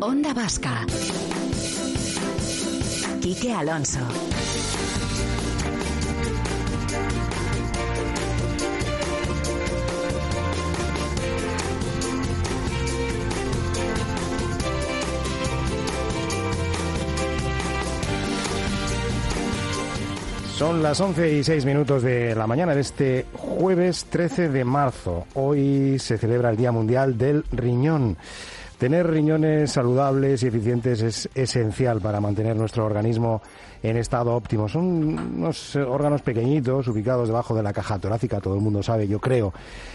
Onda Vasca. Quique Alonso. Son las 11:06 de la mañana de este jueves 13 de marzo. Hoy se celebra el Día Mundial del Riñón. Tener riñones saludables y eficientes es esencial para mantener nuestro organismo en estado óptimo. Son unos órganos pequeñitos ubicados debajo de la caja torácica, todo el mundo sabe, yo creo,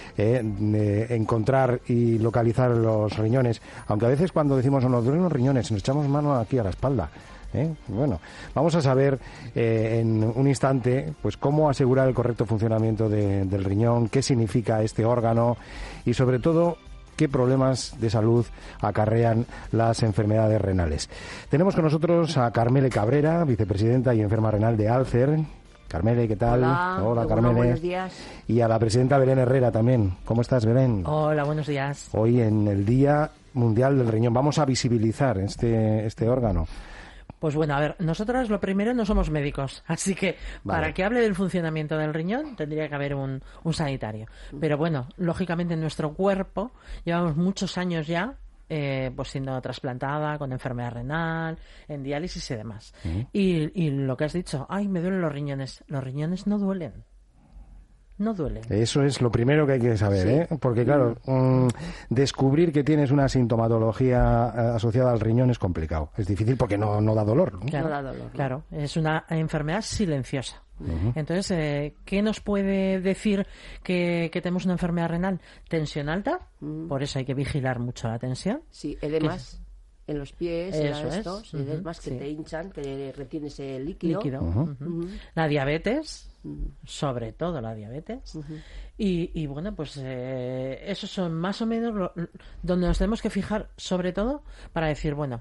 encontrar y localizar los riñones. Aunque a veces cuando decimos nos duelen los riñones, nos echamos mano aquí a la espalda. Bueno, vamos a saber en un instante pues cómo asegurar el correcto funcionamiento del riñón, qué significa este órgano y sobre todo qué problemas de salud acarrean las enfermedades renales. Tenemos con nosotros a Carmele Cabrera, vicepresidenta y enferma renal de Alcer. Carmele, ¿qué tal? Hola, Carmele. Buenos días. Y a la presidenta Belén Herrera también. ¿Cómo estás, Belén? Hola, buenos días. Hoy en el Día Mundial del Riñón vamos a visibilizar este órgano. Pues bueno, a ver, nosotras lo primero no somos médicos, así que para que hable del funcionamiento del riñón tendría que haber un sanitario. Pero bueno, lógicamente en nuestro cuerpo llevamos muchos años ya pues siendo trasplantada, con enfermedad renal, en diálisis y demás. Y lo que has dicho, ay, me duelen los riñones no duelen. No duele. Eso es lo primero que hay que saber, sí. Porque claro, descubrir que tienes una sintomatología asociada al riñón es complicado. Es difícil porque no da dolor, ¿no? Claro, no da dolor, ¿no? Claro, es una enfermedad silenciosa. Entonces, ¿qué nos puede decir que tenemos una enfermedad renal? Tensión alta, por eso hay que vigilar mucho la tensión. Sí, edemas en los pies, edemas que sí. te hinchan, que retienes el líquido. La diabetes, sobre todo la diabetes. Y bueno, pues esos son más o menos donde nos tenemos que fijar, sobre todo para decir, bueno,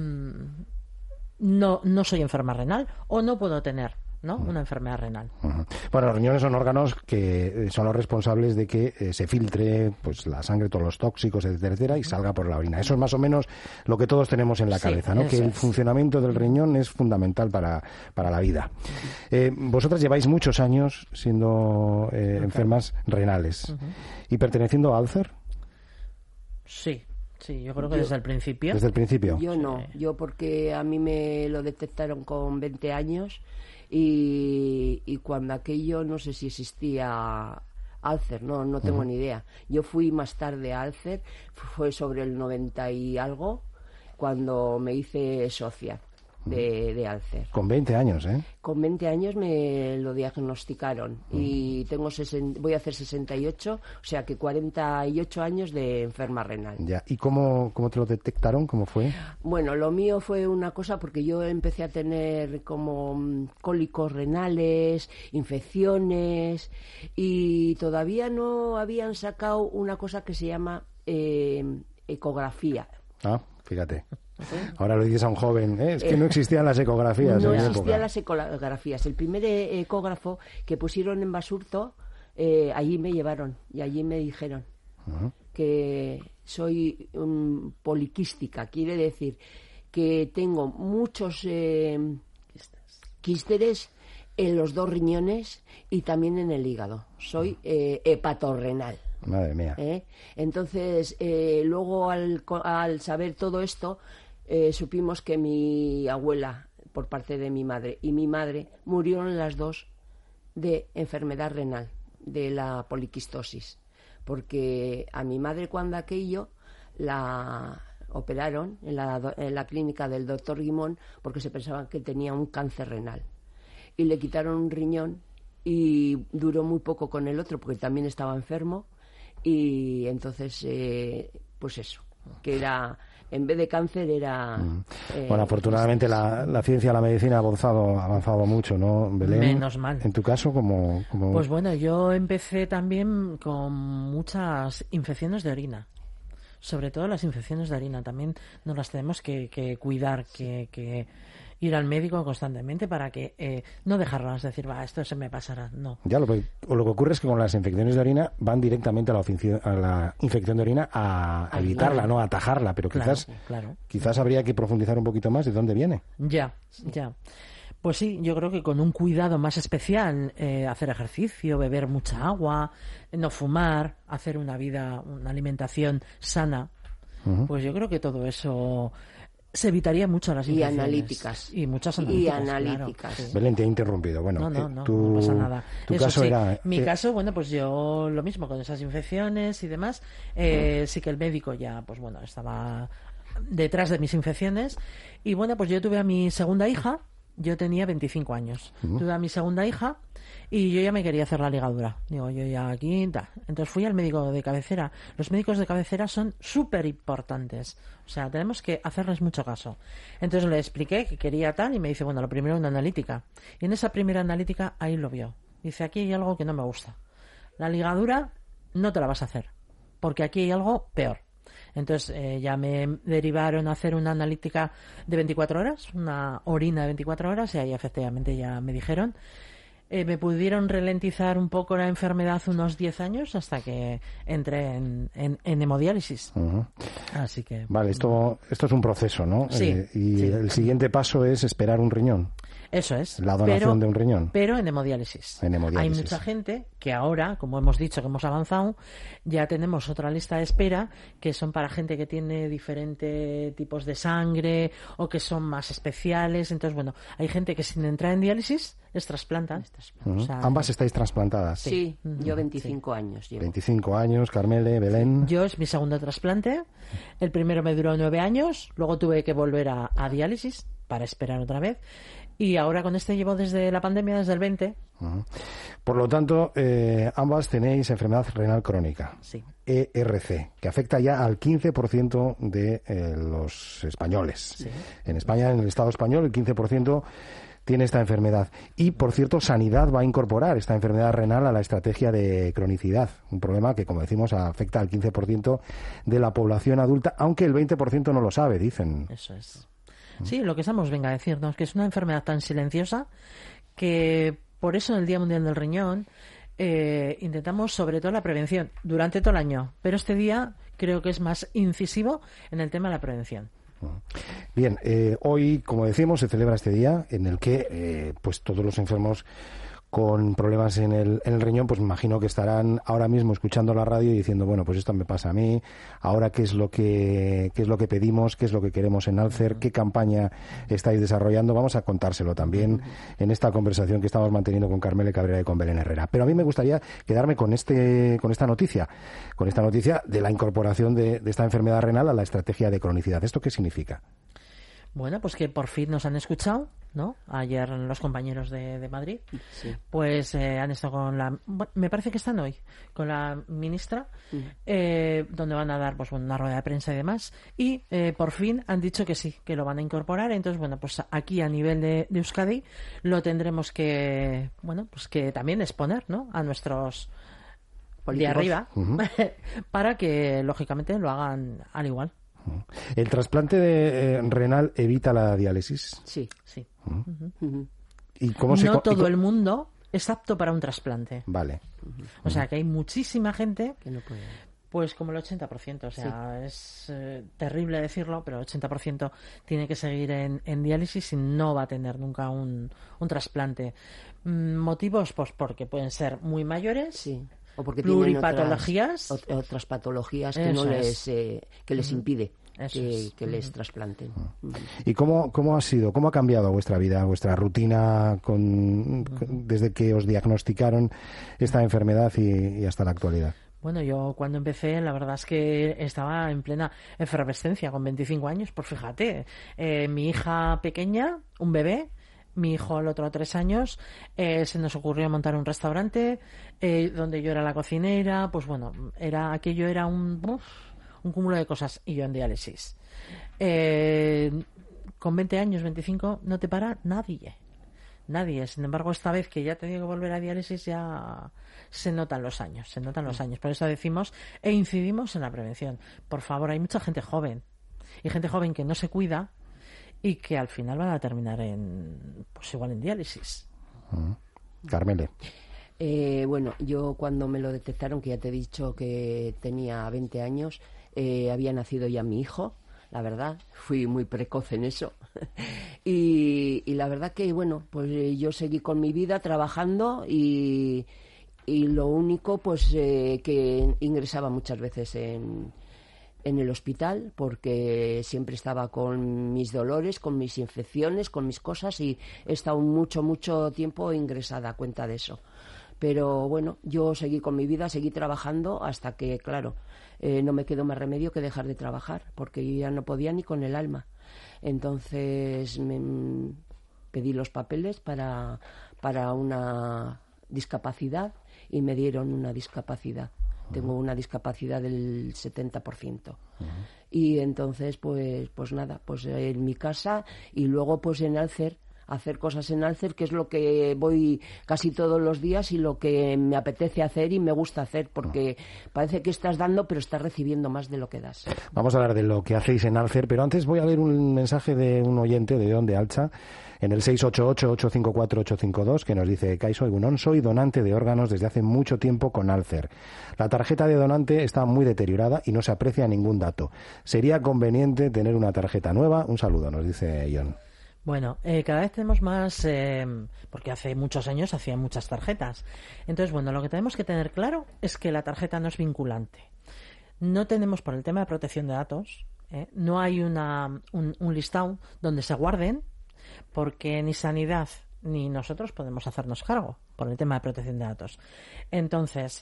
no soy enferma renal o no puedo tener una enfermedad renal. Bueno, los riñones son órganos que son los responsables de que se filtre pues la sangre, todos los tóxicos, etcétera, y salga por la orina. Eso es más o menos lo que todos tenemos en la cabeza, ¿no? Que el funcionamiento del riñón es fundamental para la vida. Vosotras lleváis muchos años siendo enfermas renales y perteneciendo a Alcer. Sí, yo creo que desde el principio. ¿Desde el principio? Yo no, yo porque a mí me lo detectaron con 20 años y cuando aquello no sé si existía Alcer, no tengo ni idea. Yo fui más tarde a Alcer, fue sobre el 90 y algo, cuando me hice socia de Alcer. Con 20 años, ¿eh? Con 20 años me lo diagnosticaron y voy a hacer 68, o sea que 48 años de enferma renal. Ya. ¿Y cómo te lo detectaron? ¿Cómo fue? Bueno, lo mío fue una cosa porque yo empecé a tener como cólicos renales, infecciones y todavía no habían sacado una cosa que se llama ecografía. Ah, fíjate. Ahora lo dices a un joven, es que no existían las ecografías. No existían las ecografías. El primer ecógrafo que pusieron en Basurto, allí me llevaron y allí me dijeron que soy poliquística. Quiere decir que tengo muchos quísteres en los dos riñones y también en el hígado. Soy hepatorrenal. Madre mía. Entonces, luego al saber todo esto, supimos que mi abuela, por parte de mi madre, y mi madre murieron las dos de enfermedad renal, de la poliquistosis. Porque a mi madre cuando aquello la operaron en la clínica del doctor Guimón porque se pensaban que tenía un cáncer renal. Y le quitaron un riñón y duró muy poco con el otro porque también estaba enfermo. Y entonces, pues eso, que era, en vez de cáncer era... bueno, afortunadamente la ciencia, la medicina ha avanzado mucho, ¿no, Belén? Menos mal. En tu caso, como... Pues bueno, yo empecé también con muchas infecciones de orina. Sobre todo las infecciones de orina también nos las tenemos que cuidar, que ir al médico constantemente para que no dejarlas decir, va, esto se me pasará. No. Ya, lo que ocurre es que con las infecciones de orina van directamente a la infección de orina a evitarla, no a atajarla, pero quizás habría que profundizar un poquito más de dónde viene. Ya. Pues sí, yo creo que con un cuidado más especial, hacer ejercicio, beber mucha agua, no fumar, hacer una alimentación sana, pues yo creo que todo eso se evitaría mucho las infecciones. Y analíticas. Y muchas analíticas. Claro. Belén, te he interrumpido. Bueno, no pasa nada. Tu eso caso sí, era... Mi caso, bueno, pues yo lo mismo con esas infecciones y demás. Sí que el médico ya, pues bueno, estaba detrás de mis infecciones. Y bueno, pues yo tuve a mi segunda hija. Yo tenía 25 años. Tuve a mi segunda hija y yo ya me quería hacer la ligadura. Digo, yo ya aquí... Entonces fui al médico de cabecera. Los médicos de cabecera son súper importantes. O sea, tenemos que hacerles mucho caso. Entonces le expliqué que quería tal y me dice, bueno, lo primero una analítica. Y en esa primera analítica ahí lo vio. Dice, aquí hay algo que no me gusta. La ligadura no te la vas a hacer, porque aquí hay algo peor. Entonces ya me derivaron a hacer una analítica de 24 horas, una orina de 24 horas, y ahí efectivamente ya me dijeron. Me pudieron ralentizar un poco la enfermedad unos 10 años hasta que entré en hemodiálisis. Así que... Vale, esto es un proceso, ¿no? Sí. El siguiente paso es esperar un riñón. Eso es. La donación de un riñón. Pero en hemodiálisis. Hay mucha gente que ahora, como hemos dicho que hemos avanzado, ya tenemos otra lista de espera que son para gente que tiene diferentes tipos de sangre o que son más especiales. Entonces, bueno, hay gente que sin entrar en diálisis les trasplantan. O sea, ¿ambas estáis trasplantadas? Sí, yo 25 años llevo. 25 años, Carmele, Belén. Yo es mi segundo trasplante. El primero me duró 9 años. Luego tuve que volver a diálisis para esperar otra vez. Y ahora con este llevo desde la pandemia, desde el 20. Por lo tanto, ambas tenéis enfermedad renal crónica, sí. ERC, que afecta ya al 15% de los españoles. Sí. En España, en el Estado español, el 15% tiene esta enfermedad. Y, por cierto, Sanidad va a incorporar esta enfermedad renal a la estrategia de cronicidad, un problema que, como decimos, afecta al 15% de la población adulta, aunque el 20% no lo sabe, dicen. Eso es. Sí, lo que estamos, venga a decirnos, que es una enfermedad tan silenciosa que por eso en el Día Mundial del Riñón intentamos sobre todo la prevención durante todo el año, pero este día creo que es más incisivo en el tema de la prevención. Bien, hoy, como decimos, se celebra este día en el que pues todos los enfermos con problemas en el riñón, pues me imagino que estarán ahora mismo escuchando la radio y diciendo, bueno, pues esto me pasa a mí, ahora qué es lo que pedimos, qué es lo que queremos en Alcer, qué campaña estáis desarrollando. Vamos a contárselo también en esta conversación que estamos manteniendo con Carmele Cabrera y con Belén Herrera. Pero a mí me gustaría quedarme con esta noticia de la incorporación de esta enfermedad renal a la estrategia de cronicidad. ¿Esto qué significa? Bueno, pues que por fin nos han escuchado, ¿no? Ayer los compañeros de Madrid, sí. Pues han estado me parece que están hoy, con la ministra, donde van a dar pues una rueda de prensa y demás, y por fin han dicho que sí, que lo van a incorporar. Entonces, bueno, pues aquí a nivel de Euskadi lo tendremos que, bueno, pues que también exponer, ¿no? A nuestros políticos de arriba, para que, lógicamente, lo hagan al igual. ¿El trasplante renal evita la diálisis? Sí. ¿Y cómo no todo el mundo es apto para un trasplante. Vale. O sea, que hay muchísima gente que no puede. Pues como el 80%, o sea, es terrible decirlo, pero el 80% tiene que seguir en diálisis y no va a tener nunca un trasplante. ¿Motivos? Pues porque pueden ser muy mayores. Sí. O porque pluripatologías, tienen otras patologías que no les impide que les trasplanten. ¿Y cómo ha sido, cómo ha cambiado vuestra vida, vuestra rutina desde que os diagnosticaron esta enfermedad y hasta la actualidad? Bueno, yo cuando empecé, la verdad es que estaba en plena efervescencia con 25 años, pues fíjate, mi hija pequeña, un bebé, mi hijo el otro 3 años, se nos ocurrió montar un restaurante donde yo era la cocinera. Pues bueno, aquello era un cúmulo de cosas, y yo en diálisis. Con 20 años, 25, no te para nadie. Sin embargo, esta vez que ya he tenido que volver a diálisis, ya se notan los años. Por eso decimos e incidimos en la prevención. Por favor, hay mucha gente joven y gente joven que no se cuida y que al final van a terminar pues igual en diálisis. Carmele. Bueno, yo cuando me lo detectaron, que ya te he dicho que tenía 20 años, había nacido ya mi hijo, la verdad, fui muy precoz en eso. y la verdad que, bueno, pues yo seguí con mi vida trabajando y lo único, pues que ingresaba muchas veces en el hospital porque siempre estaba con mis dolores, con mis infecciones, con mis cosas y he estado mucho tiempo ingresada a cuenta de eso. Pero bueno, yo seguí con mi vida, seguí trabajando hasta que, claro, no me quedó más remedio que dejar de trabajar porque yo ya no podía ni con el alma. Entonces me pedí los papeles para una discapacidad y me dieron una discapacidad. Tengo una discapacidad del 70%. Y entonces, pues nada, pues en mi casa y luego pues en Alcer, hacer cosas en Alcer, que es lo que voy casi todos los días y lo que me apetece hacer y me gusta hacer, porque parece que estás dando, pero estás recibiendo más de lo que das. Vamos a hablar de lo que hacéis en Alcer, pero antes voy a leer un mensaje de un oyente de Donde Alcha, en el 688-854-852, que nos dice: Kaixo Egunon, soy donante de órganos desde hace mucho tiempo con Alcer. La tarjeta de donante está muy deteriorada y no se aprecia ningún dato. ¿Sería conveniente tener una tarjeta nueva? Un saludo, nos dice Ion. Bueno, cada vez tenemos más, porque hace muchos años hacían muchas tarjetas. Entonces, bueno, lo que tenemos que tener claro es que la tarjeta no es vinculante. No tenemos, por el tema de protección de datos, no hay un listado donde se guarden, porque ni Sanidad ni nosotros podemos hacernos cargo por el tema de protección de datos. Entonces,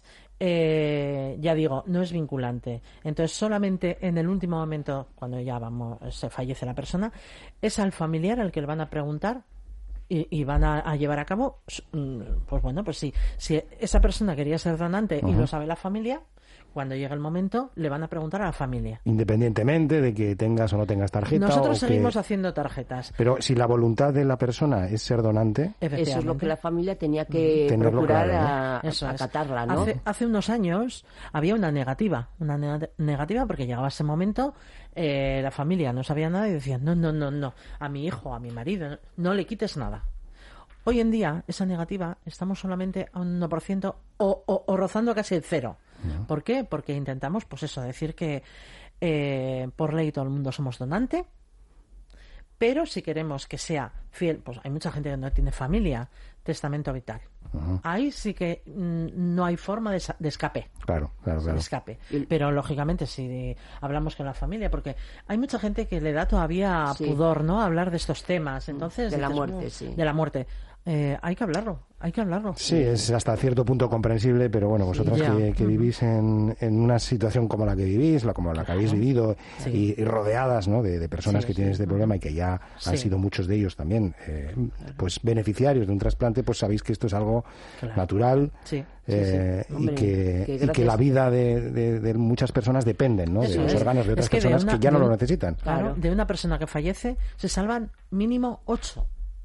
ya digo, no es vinculante. Entonces, solamente en el último momento, cuando ya se fallece la persona, es al familiar al que le van a preguntar y van a llevar a cabo, pues bueno, pues si esa persona quería ser donante y lo sabe la familia, cuando llegue el momento le van a preguntar a la familia. Independientemente de que tengas o no tengas tarjeta. Nosotros seguimos haciendo tarjetas. Pero si la voluntad de la persona es ser donante... Eso es lo que la familia tenía que procurar, claro, ¿no? Acatarla, ¿no? Hace unos años había una negativa porque llegaba ese momento, la familia no sabía nada y decían, no, a mi hijo, a mi marido, no le quites nada. Hoy en día, esa negativa, estamos solamente a un 1% o rozando casi el 0%. ¿Por qué? Porque intentamos, pues eso, decir que por ley todo el mundo somos donante, pero si queremos que sea fiel, pues hay mucha gente que no tiene familia, testamento vital. Ahí sí que no hay forma de escape. Claro. De escape. Pero lógicamente si hablamos con la familia, porque hay mucha gente que le da todavía pudor, ¿no?, hablar de estos temas. Entonces, de la muerte, de la muerte. Hay que hablarlo. Sí, es hasta cierto punto comprensible, pero bueno, vosotras que vivís en una situación como la que vivís, como la que habéis vivido, y rodeadas, ¿no?, de personas que tienen este problema y que ya han sido muchos de ellos también pues beneficiarios de un trasplante, pues sabéis que esto es algo natural. Hombre, y que la vida de muchas personas dependen, ¿no?, de los órganos de otras personas que ya no lo necesitan. Claro, de una persona que fallece se salvan mínimo 8,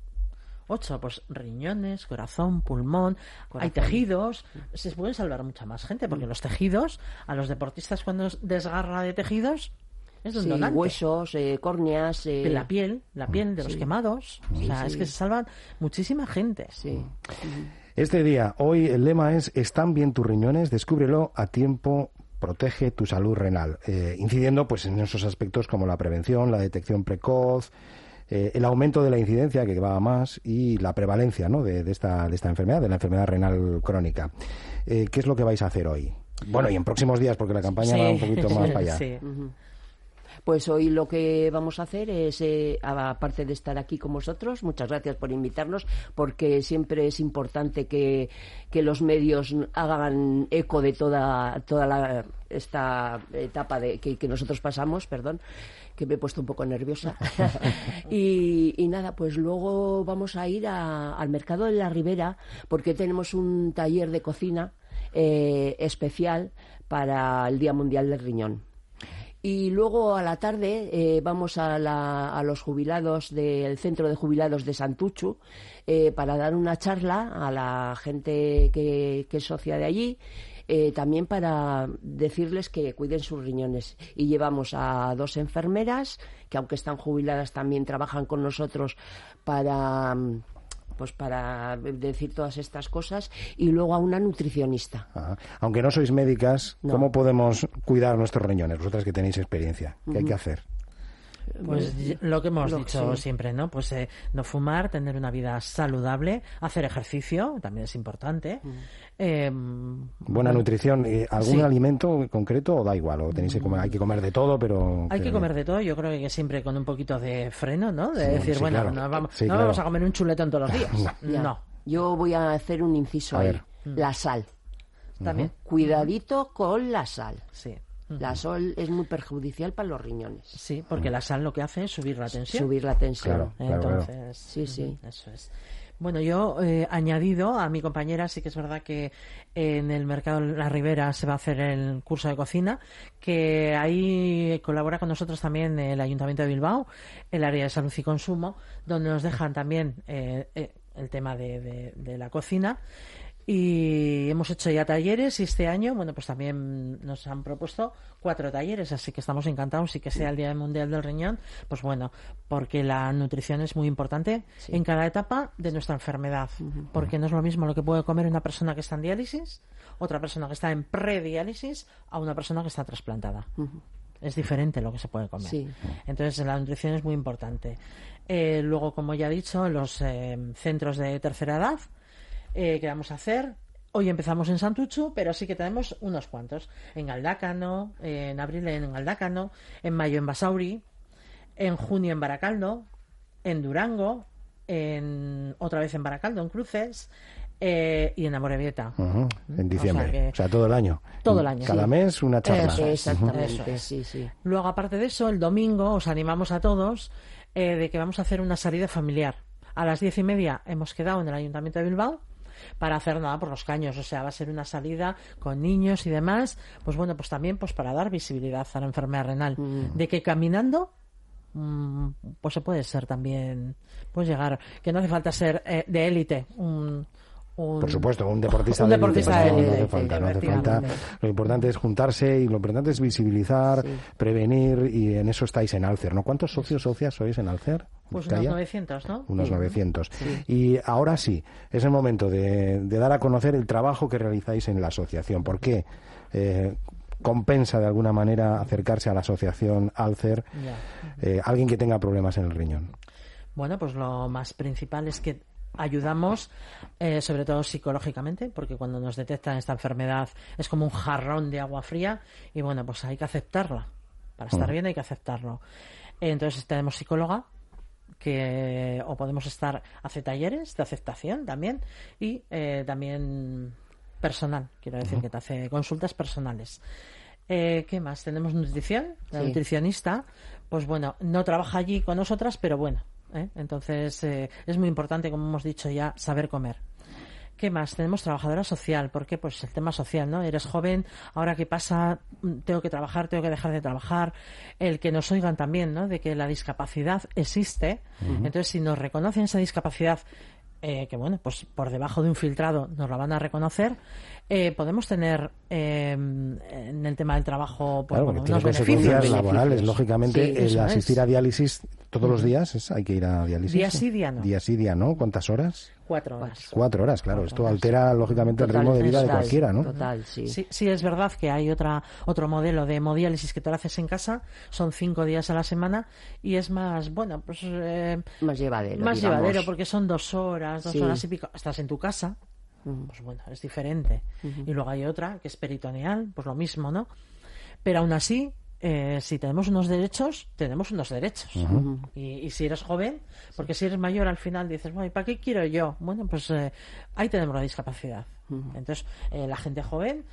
pues riñones, corazón, pulmón, hay tejidos, se pueden salvar mucha más gente, porque los tejidos, a los deportistas cuando desgarra de tejidos, es un donante. Huesos, córneas, la piel de los quemados, es que se salvan muchísima gente. Este día, hoy, el lema es: están bien tus riñones, descúbrelo a tiempo, protege tu salud renal, incidiendo pues en esos aspectos como la prevención, la detección precoz, el aumento de la incidencia, que va a más, y la prevalencia, ¿no?, de esta enfermedad, de la enfermedad renal crónica. ¿Qué es lo que vais a hacer hoy? Bueno, y en próximos días, porque la campaña va un poquito más para allá. Pues hoy lo que vamos a hacer es, aparte de estar aquí con vosotros, muchas gracias por invitarnos, porque siempre es importante que los medios hagan eco de toda esta etapa que nosotros pasamos, que me he puesto un poco nerviosa. y nada, pues luego vamos a ir al mercado de la Ribera, porque tenemos un taller de cocina especial para el Día Mundial del Riñón. Y luego a la tarde vamos a los jubilados del Centro de Jubilados de Santuchu para dar una charla a la gente que es socia de allí, también para decirles que cuiden sus riñones. Y llevamos a 2 enfermeras que, aunque están jubiladas, también trabajan con nosotros para decir todas estas cosas, y luego a una nutricionista. Ajá. Aunque no sois médicas, No. ¿cómo podemos cuidar nuestros riñones? Vosotras que tenéis experiencia, ¿qué hay que hacer? Pues lo que hemos dicho sí. siempre, ¿no? Pues no fumar, tener una vida saludable, hacer ejercicio, también es importante. Buena nutrición, ¿algún Sí. alimento concreto o da igual? ¿O tenéis que comer, hay que comer de todo, pero... Hay que comer de todo, yo creo que siempre con un poquito de freno, ¿no? De decir, sí, bueno, claro. no vamos, Sí, no claro. vamos a comer un chuletón todos los días. Ya. No. Yo voy a hacer un inciso A ahí. ver. La sal. También. Cuidadito con la sal. Sí. La sal es muy perjudicial para los riñones. Sí, porque la sal lo que hace es subir la tensión. Subir la tensión. Claro. Entonces, Sí, sí. eso es. Bueno, yo añadido a mi compañera, sí que es verdad que en el mercado La Ribera se va a hacer el curso de cocina, que ahí colabora con nosotros también el Ayuntamiento de Bilbao, el área de salud y consumo, donde nos dejan también el tema de la cocina. Y hemos hecho ya talleres, y este año, bueno, pues también nos han propuesto 4 talleres, así que estamos encantados, y que sea el Día Mundial del Riñón, pues bueno, porque la nutrición es muy importante en cada etapa de nuestra enfermedad, porque no es lo mismo lo que puede comer una persona que está en diálisis, otra persona que está en prediálisis, a una persona que está trasplantada. Es diferente lo que se puede comer. Sí. Entonces, la nutrición es muy importante. Luego, como ya he dicho, en los centros de tercera edad, que vamos a hacer. Hoy empezamos en Santuchu, pero sí que tenemos unos cuantos. En Galdácano, en abril en Galdácano, en mayo en Basauri, en junio en Baracaldo, en Durango, otra vez en Baracaldo, en Cruces, y en Amorebieta. Ujú, en diciembre, o sea, todo el año. Todo el año, Cada sí. mes una charla. Eso es. Exactamente, Eso es. sí, sí. Luego, aparte de eso, el domingo os animamos a todos de que vamos a hacer una salida familiar. A las 10:30 hemos quedado en el Ayuntamiento de Bilbao para hacer nada por los caños, o sea, va a ser una salida con niños y demás, pues bueno, pues también pues para dar visibilidad a la enfermedad renal, de que caminando pues se puede ser también, pues llegar, que no hace falta ser de élite, Por supuesto, un deportista un de deportista élite, de no hace élite, falta, no hace falta. efectivamente. Lo importante es juntarse y lo importante es visibilizar, prevenir, y en eso estáis en Alcer, ¿no? ¿Cuántos socios, socias sois en Alcer? Pues ¿Calla? unos 900, ¿no? Unos 900. Y ahora sí, es el momento de dar a conocer el trabajo que realizáis en la asociación. ¿Por qué? Compensa de alguna manera acercarse a la asociación Alcer alguien que tenga problemas en el riñón. Bueno, pues lo más principal es que ayudamos, sobre todo psicológicamente, porque cuando nos detectan esta enfermedad es como un jarrón de agua fría, y bueno, pues hay que aceptarla. Para estar bien hay que aceptarlo. Entonces tenemos psicóloga, o podemos hace talleres de aceptación también, y también personal, quiero decir, que te hace consultas personales. ¿Qué más? Tenemos nutrición, la nutricionista, pues bueno, no trabaja allí con nosotras, pero bueno, entonces es muy importante, como hemos dicho ya, saber comer. ¿Qué más? Tenemos trabajadora social. ¿Por qué? Pues el tema social, ¿no? Eres joven, ahora qué pasa, tengo que trabajar, tengo que dejar de trabajar. El que nos oigan también, ¿no? De que la discapacidad existe. Entonces, si nos reconocen esa discapacidad, que bueno, pues por debajo de un filtrado nos la van a reconocer, podemos tener en el tema del trabajo, pues, Claro, bueno, porque tiene unos consecuencias beneficios. laborales. Lógicamente, Sí, el eso asistir es. a diálisis todos los días, hay que ir a diálisis. Día sí, día no. Día sí, día no. ¿Cuántas horas? 4 horas. 4 horas, claro. 4 Esto horas. altera, lógicamente, el ritmo de vida de cualquiera, ¿no? Total, sí. Sí, es verdad que hay otro modelo de hemodiálisis que te lo haces en casa, son 5 días a la semana, y es más, bueno, pues Más llevadero, más digamos. llevadero, porque son 2 horas, 2 Sí. horas y pico, estás en tu casa, pues bueno, es diferente. Y luego hay otra que es peritoneal, pues lo mismo, ¿no? Pero aún así, si tenemos unos derechos, tenemos unos derechos. Y si eres joven, porque si eres mayor al final dices, bueno, ¿y para qué quiero yo? Bueno, pues ahí tenemos la discapacidad. Entonces, la gente joven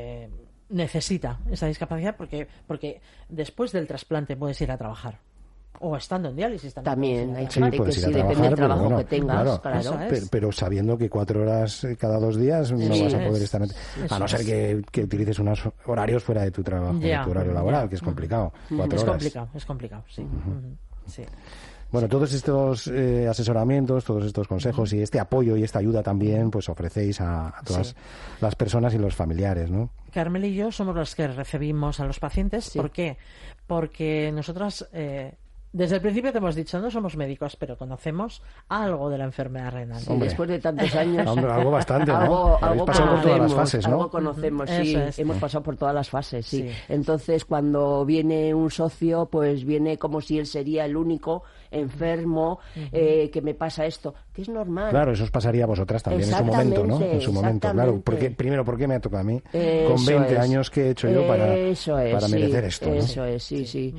necesita esa discapacidad porque después del trasplante puedes ir a trabajar. O estando en diálisis También hay Sí, gente que puedes ir a sí, depende trabajar, del pero trabajo bueno, que tengas, claro. claro. Eso es. Pero sabiendo que 4 horas cada 2 días no Sí, vas a poder estar... Eso A no ser es. que utilices unos horarios fuera de tu trabajo, Ya, de tu horario laboral, ya. que es complicado. 4 Es horas. complicado, sí. Sí. Bueno, todos estos asesoramientos, todos estos consejos y este apoyo y esta ayuda también, pues ofrecéis a todas las personas y los familiares, ¿no? Carmel y yo somos los que recibimos a los pacientes. Sí. ¿Por qué? Porque nosotras, desde el principio te hemos dicho, no somos médicos, pero conocemos algo de la enfermedad renal. Sí, después de tantos años. Hombre, algo bastante, ¿no? Algo Habéis pasado por todas las conocemos, fases, ¿no? algo conocemos, sí. Eso es. Hemos pasado por todas las fases, sí. Sí. Entonces, cuando viene un socio, pues viene como si él sería el único enfermo, que me pasa esto, que es normal. Claro, eso os pasaría a vosotras también en su momento, ¿no? En su momento, claro. Exactamente. Primero, ¿por qué me ha tocado a mí? Eso Con 20 es. años que he hecho yo para merecer sí, esto, ¿no? Eso es, sí.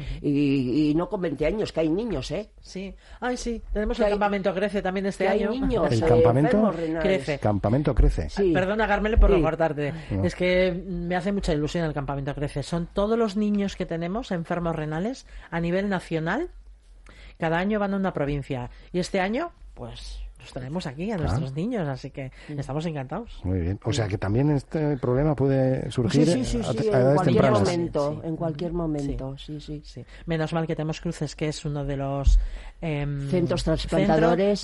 Y no con 20 años, que hay niños, ¿eh? Sí. Ay, sí. Tenemos Que el hay- campamento Crece también este Que hay año. niños, ¿El campamento? enfermos renales. Crece. Campamento Crece. Sí. Perdona, Carmele, por Sí. cortarte. Es que me hace mucha ilusión el campamento Crece. Son todos los niños que tenemos enfermos renales a nivel nacional. Cada año van a una provincia. Y este año, pues, los tenemos aquí, a nuestros niños. Así que estamos encantados. Muy bien. O sea que también este problema puede surgir Sí, a en edades cualquier tempranas. momento, Sí. en cualquier momento, sí. Sí. Menos mal que tenemos Cruces, que es uno de los Centros trasplantadores.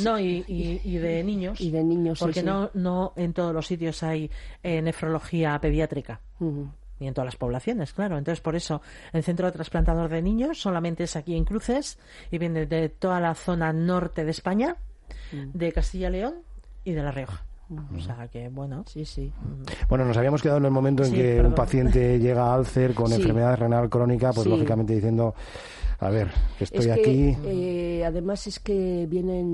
y de niños. Y de niños, sí, porque sí. no en todos los sitios hay nefrología pediátrica. Ujú. Y en todas las poblaciones, claro. Entonces, por eso, el centro trasplantador de niños solamente es aquí en Cruces y viene de toda la zona norte de España, de Castilla y León y de La Rioja. O sea que, bueno. Sí. Bueno, nos habíamos quedado en el momento en Sí, que perdón. un paciente llega a Alcer con Sí. enfermedad renal crónica, pues Sí. lógicamente diciendo, a ver, que estoy Es que, aquí... además es que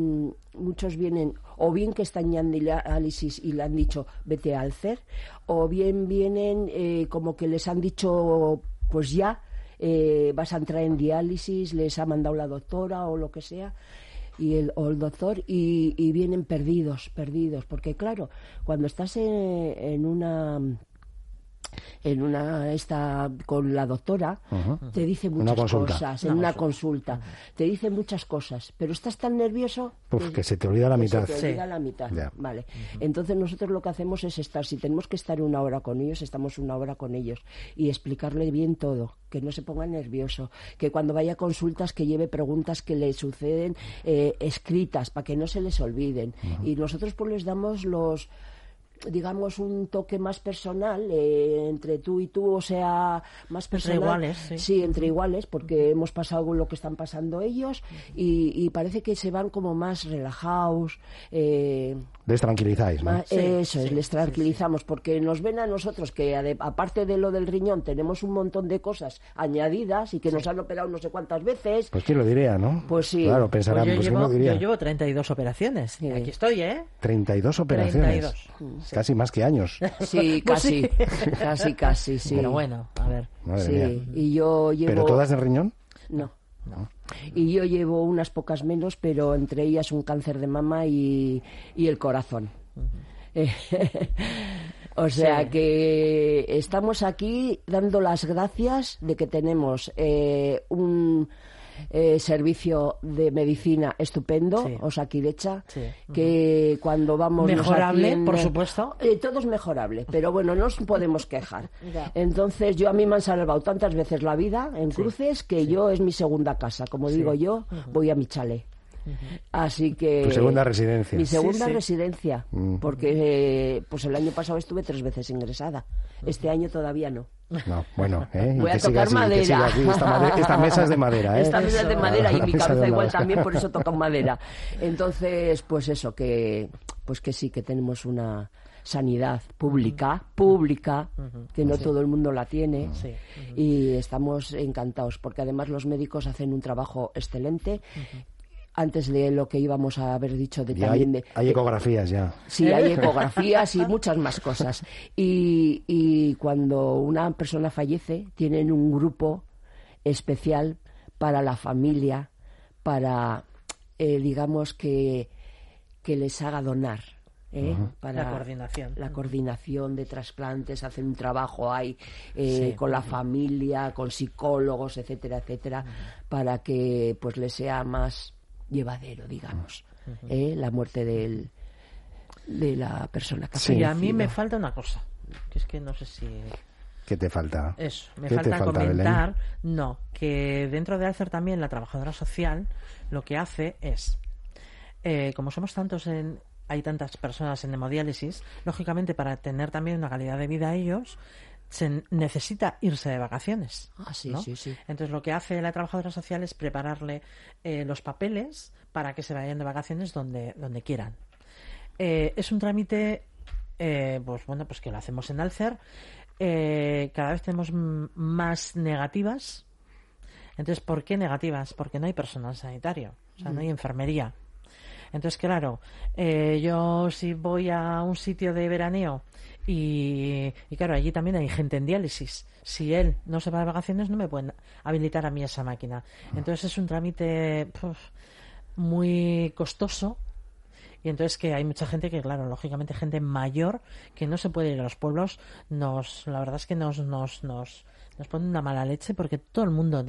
muchos vienen, o bien que están ya en diálisis y le han dicho vete a Alcer, o bien vienen como que les han dicho pues ya vas a entrar en diálisis, les ha mandado la doctora o lo que sea, o el doctor, y vienen perdidos, porque claro, cuando estás en una con la doctora, te dice Una muchas consulta. cosas, en una consulta, te dice muchas cosas, pero estás tan nervioso que se te olvida la mitad. Se te olvida la mitad, Ya. vale. Entonces nosotros lo que hacemos es si tenemos que estar 1 hora con ellos, estamos 1 hora con ellos y explicarle bien todo, que no se ponga nervioso, que cuando vaya a consultas que lleve preguntas que le suceden escritas para que no se les olviden. Y nosotros pues les damos digamos un toque más personal entre tú y tú, o sea, más personal. Entre iguales, sí. Entre iguales, porque hemos pasado lo que están pasando ellos y parece que se van como más relajados. Les tranquilizáis, ¿no? Les tranquilizamos, porque nos ven a nosotros que aparte de lo del riñón tenemos un montón de cosas añadidas y que nos han operado no sé cuántas veces. Pues quién lo diría, ¿no? Pues sí. Claro, pensarán, Pues pues quién lo diría. yo llevo 32 operaciones. Sí. Aquí estoy, 32 operaciones. 32. Casi más que años. Sí, Pues sí. casi, sí. Pero bueno, a ver. Madre Sí, mía. y yo llevo... ¿Pero todas de riñón? No. Y yo llevo unas pocas menos, pero entre ellas un cáncer de mama y el corazón. O sea que estamos aquí dando las gracias de que tenemos un servicio de medicina estupendo, Sí. Osakidecha, Sí. que cuando vamos Mejorable, nos atienden- por supuesto. todo es mejorable, pero bueno, no nos podemos quejar. Ya. Entonces a mí me han salvado tantas veces la vida en Cruces que yo es mi segunda casa, como digo yo, voy a mi chalet. Así que Tu segunda residencia. mi segunda Sí. residencia, porque pues el año pasado estuve 3 veces ingresada, este año todavía no. No, bueno, y Voy a que siga tocar así, madera. que siga aquí. Esta mesa es de madera, ¿eh? Esta mesa es de madera y La mi mesa cabeza de igual madera. también, por eso toca madera. Entonces, pues eso, que sí, que tenemos una sanidad pública, que no todo el mundo la tiene, Sí. y estamos encantados, porque además los médicos hacen un trabajo excelente. Antes de lo que íbamos a haber dicho de Y también hay ecografías ya. Sí, hay ecografías y muchas más cosas. Y cuando una persona fallece, tienen un grupo especial para la familia, para, digamos, que les haga donar. para la coordinación de trasplantes, hacen un trabajo ahí Sí. con la familia, con psicólogos, etcétera, etcétera, para que pues les sea más llevadero, digamos, la muerte de la persona que ha Sí. Y a fallecido. mí me falta una cosa, que es que no sé si... ¿Qué te falta? Eso, me ¿Qué te falta falta, comentar, no, que dentro de Alcer también la trabajadora social lo que hace es, como somos tantos hay tantas personas en hemodiálisis, lógicamente para tener también una calidad de vida a ellos, se necesita irse de vacaciones. Ah, sí, ¿no? sí, sí. Entonces lo que hace la trabajadora social es prepararle los papeles para que se vayan de vacaciones donde quieran. Es un trámite, pues que lo hacemos en Alcer. Cada vez tenemos más negativas. Entonces, ¿por qué negativas? Porque no hay personal sanitario, o sea, no hay enfermería. Entonces, claro, yo si voy a un sitio de veraneo y claro, allí también hay gente en diálisis. Si él no se va de vacaciones, no me pueden habilitar a mí esa máquina. Entonces, es un trámite muy costoso. Y entonces que hay mucha gente que, claro, lógicamente gente mayor que no se puede ir a los pueblos, la verdad es que nos pone una mala leche porque todo el mundo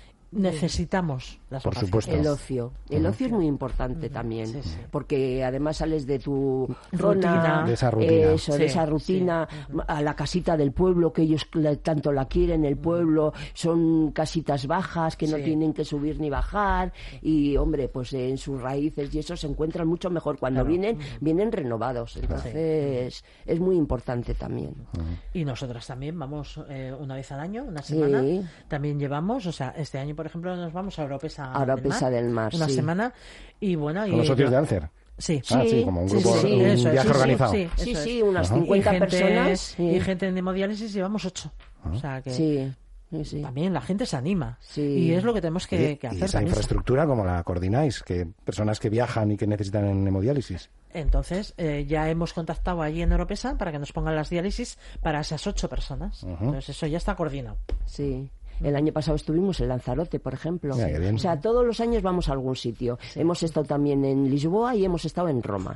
necesitamos las Por vacaciones. supuesto. El ocio es muy importante también, Sí, sí. porque además sales de tu Rutina. zona, De esa rutina. eso, de Sí, esa rutina, sí. a la casita del pueblo, que ellos tanto la quieren, el pueblo, son casitas bajas que no Sí. tienen que subir ni bajar, y hombre, pues en sus raíces y eso se encuentran mucho mejor. Cuando Claro. vienen renovados, entonces es muy importante también. Y nosotras también vamos una vez al año, una semana. Sí. También llevamos, o sea, este año, por ejemplo, nos vamos a Oropesa, A Oropesa del Mar, una sí. semana. Y bueno, Con los socios de Alcer. Sí. Ah, sí, como un grupo, un eso es, viaje organizado. Sí, Sí, eso sí, es. unas Ajá. 50 y gente, personas. Sí. Y gente en hemodiálisis llevamos 8. O sea que Sí, sí, sí. también la gente se anima. Sí. Y es lo que tenemos que Y hacer esa también. infraestructura, ¿cómo la coordináis? Que personas que viajan y que necesitan en hemodiálisis. Entonces, ya hemos contactado allí en Oropesa para que nos pongan las diálisis para esas 8 personas. Entonces, eso ya está coordinado. Sí. El año pasado estuvimos en Lanzarote, por ejemplo. Mira, qué bien. O sea, todos los años vamos a algún sitio. Hemos estado también en Lisboa y hemos estado en Roma.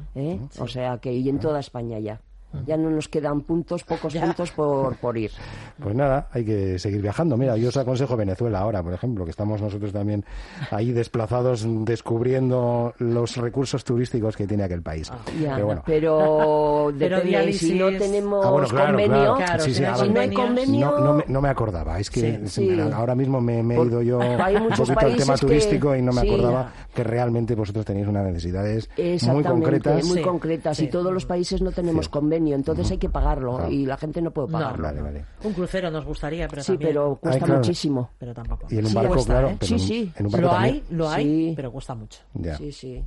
O sea, que y en toda España ya. Ya no nos quedan pocos puntos por ir. Pues nada, hay que seguir viajando. Mira, yo os aconsejo Venezuela ahora, por ejemplo, que estamos nosotros también ahí desplazados descubriendo los recursos turísticos que tiene aquel país. Ya, Pero bueno. pero depende, diálisis- si no tenemos Bueno, claro, convenio, Claro, Sí, sí, si no hay a si ver, no hay convenio- convenio, no me acordaba. Es que Sí. ahora mismo me he Por- ido yo hay un muchos poquito al tema países que- turístico y no me sí. acordaba que realmente vosotros tenéis unas necesidades muy exactamente, concretas. muy Sí, concretas, sí. y todos los países no tenemos Sí. convenio, entonces hay que pagarlo, Claro. y la gente no puede pagarlo. Vale, vale. Un crucero nos gustaría, pero Sí, también... pero cuesta claro. muchísimo. Pero tampoco. Y en un Sí, barco, cuesta, claro. ¿eh? Pero Sí, en- sí. En un barco Lo también. lo hay, Sí. pero cuesta mucho. Ya. Sí, sí.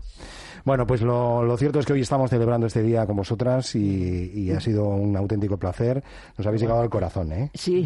Bueno, pues lo cierto es que hoy estamos celebrando este día con vosotras y ha sido un auténtico placer. Nos habéis llegado al corazón, ¿eh? Sí.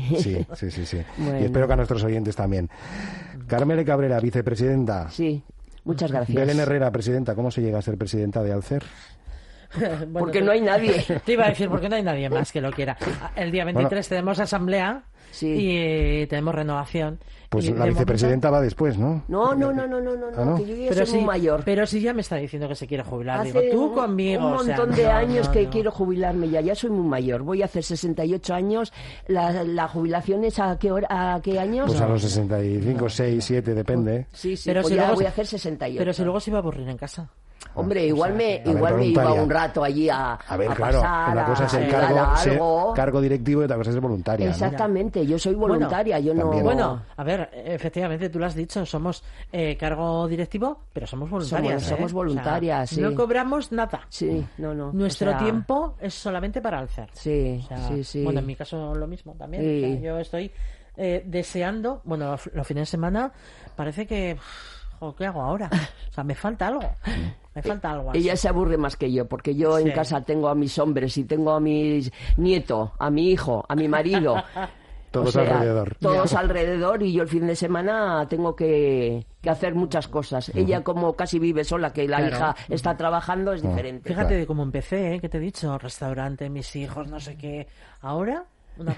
Sí. Bueno. Y espero que a nuestros oyentes también. Carmele Cabrera, vicepresidenta. Sí, muchas gracias. Belén Herrera, presidenta. ¿Cómo se llega a ser presidenta de Alcer? Bueno, Porque no hay nadie. Te iba a decir, porque no hay nadie más que lo quiera. El día 23 tenemos asamblea Sí. y tenemos renovación. Pues Y la de vicepresidenta va después, ¿no? No, Ah, ¿no? que yo ya Pero soy muy mayor. pero si ya me está diciendo que se quiere jubilar, Hace digo, tú conmigo. un o sea, montón de no, años no, que no. quiero jubilarme ya soy muy mayor. Voy a hacer 68 años. ¿La jubilación es a qué hora, a qué años? Pues a los 65, 6, 7, depende. Sí, Pero pues si ya luego voy se- a hacer 68. Pero si luego se iba a aburrir en casa. Hombre, igual me A ver, iba voluntaria. un rato allí a ver, claro, pasar, una cosa es el a ayudar a algo. cargo directivo y otra cosa es voluntaria, ¿no? Exactamente, yo soy voluntaria, yo no... también. Bueno, a ver, efectivamente, tú lo has dicho, somos cargo directivo, pero somos voluntarias. Somos voluntarias, O sea, sí. No cobramos nada. Sí, no. Nuestro o sea, tiempo es solamente para Alcer. Sí, O sea, sí. Bueno, en mi caso lo mismo también. Sí. O sea, yo estoy deseando, bueno, los fines de semana parece que, ¿qué hago ahora? O sea, me falta algo. Me falta algo. Ella así. se aburre más que yo, porque yo en Sí. casa tengo a mis hombres y tengo a mis nietos, a mi hijo, a mi marido. Todos O sea, alrededor. Todos alrededor, y yo el fin de semana tengo que hacer muchas cosas. Ella, como casi vive sola, que la Claro. hija está trabajando, es diferente. Fíjate de cómo empecé, que te he dicho, restaurante, mis hijos, no sé qué. Ahora, una paz.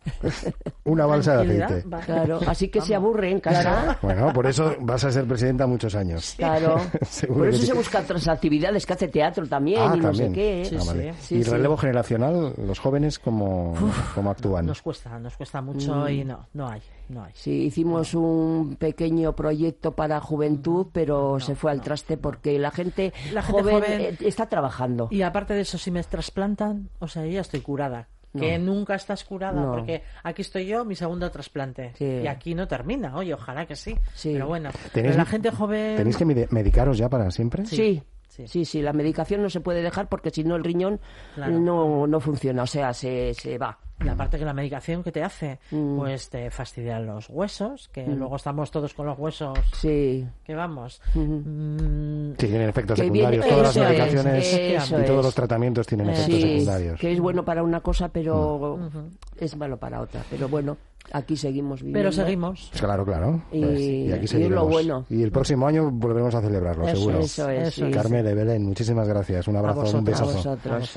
Una balsa de Tranquilidad, aceite. va. Claro, así que se aburre en casa. Bueno, por eso vas a ser presidenta muchos años. Claro. Seguro Por que eso sí. se buscan otras actividades, que hace teatro también y no sé también. qué. Sí, Vale. sí. ¿Y Sí, relevo generacional, los jóvenes, cómo actúan? Nos cuesta mucho y no hay. Sí, hicimos un pequeño proyecto para juventud, pero se fue al traste porque la gente joven está trabajando. Y aparte de eso, si me trasplantan, o sea, yo ya estoy curada. Que nunca estás curada, No. porque aquí estoy yo, mi segundo trasplante. Sí. Y aquí no termina, oye, ojalá que sí. Sí. Pero bueno, ¿Tenéis- pero la gente joven... ¿Tenéis que medicaros ya para siempre? Sí. Sí. Sí, la medicación no se puede dejar porque si no el riñón Claro. no funciona, o sea, se va. Y aparte que la medicación que te hace, pues te fastidian los huesos, que luego estamos todos con los huesos, Sí. que vamos. Sí, tienen efectos Que secundarios. viene- Todas las eso es, medicaciones eso y todos es. los tratamientos tienen efectos Sí, secundarios. que es bueno para una cosa, pero es malo para otra. Pero bueno, aquí seguimos viviendo. Pero seguimos. Pues claro, claro. Y- Pues, y aquí y es seguiremos. lo bueno. Y el próximo año volveremos a celebrarlo, Eso seguro. Eso es, sí. Carmele, Belén, muchísimas gracias. Un abrazo, vosotros, un besazo. A vosotros.